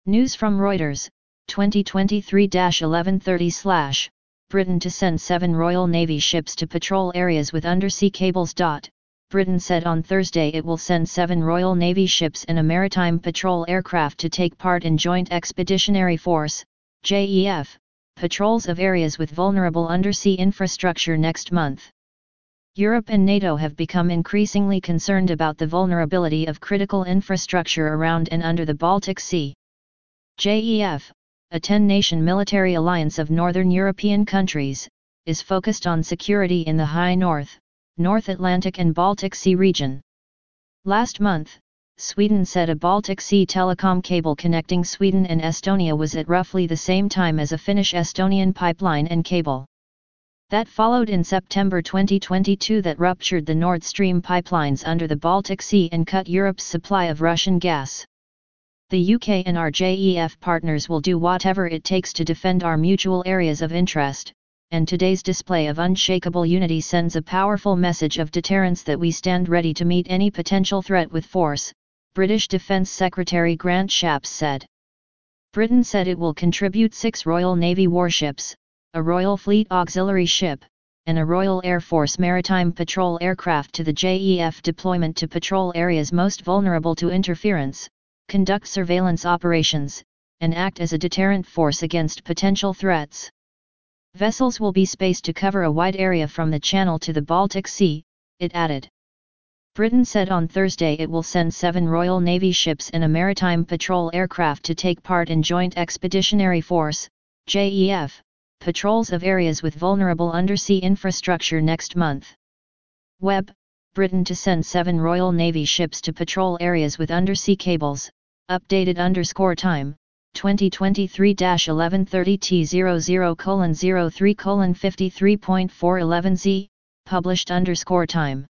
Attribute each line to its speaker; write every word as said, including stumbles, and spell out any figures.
Speaker 1: News from Reuters, twenty twenty-three to eleven thirty slash, Britain to send seven Royal Navy ships to patrol areas with undersea cables. Britain said on Thursday it will send seven Royal Navy ships and a maritime patrol aircraft to take part in Joint Expeditionary Force, J E F, patrols of areas with vulnerable undersea infrastructure next month. Europe and NATO have become increasingly concerned about the vulnerability of critical infrastructure around and under the Baltic Sea. J E F, a ten-nation military alliance of northern European countries, is focused on security in the High North, North Atlantic and Baltic Sea region. Last month, Sweden said a Baltic Sea telecom cable connecting Sweden and Estonia was at roughly the same time as a Finnish-Estonian pipeline and cable. That followed in September twenty twenty-two that ruptured the Nord Stream pipelines under the Baltic Sea and cut Europe's supply of Russian gas. The U K and our J E F partners will do whatever it takes to defend our mutual areas of interest, and today's display of unshakable unity sends a powerful message of deterrence that we stand ready to meet any potential threat with force, British Defence Secretary Grant Shapps said. Britain said it will contribute six Royal Navy warships, a Royal Fleet auxiliary ship, and a Royal Air Force maritime patrol aircraft to the J E F deployment to patrol areas most vulnerable to interference, conduct surveillance operations, and act as a deterrent force against potential threats. Vessels will be spaced to cover a wide area from the Channel to the Baltic Sea, it added. Britain said on Thursday it will send seven Royal Navy ships and a maritime patrol aircraft to take part in Joint Expeditionary Force, J E F, patrols of areas with vulnerable undersea infrastructure next month. Web, Britain to send seven Royal Navy ships to patrol areas with undersea cables, updated underscore time, twenty twenty-three to eleven thirty T zero zero colon zero three colon fifty-three point four eleven Z, published underscore time.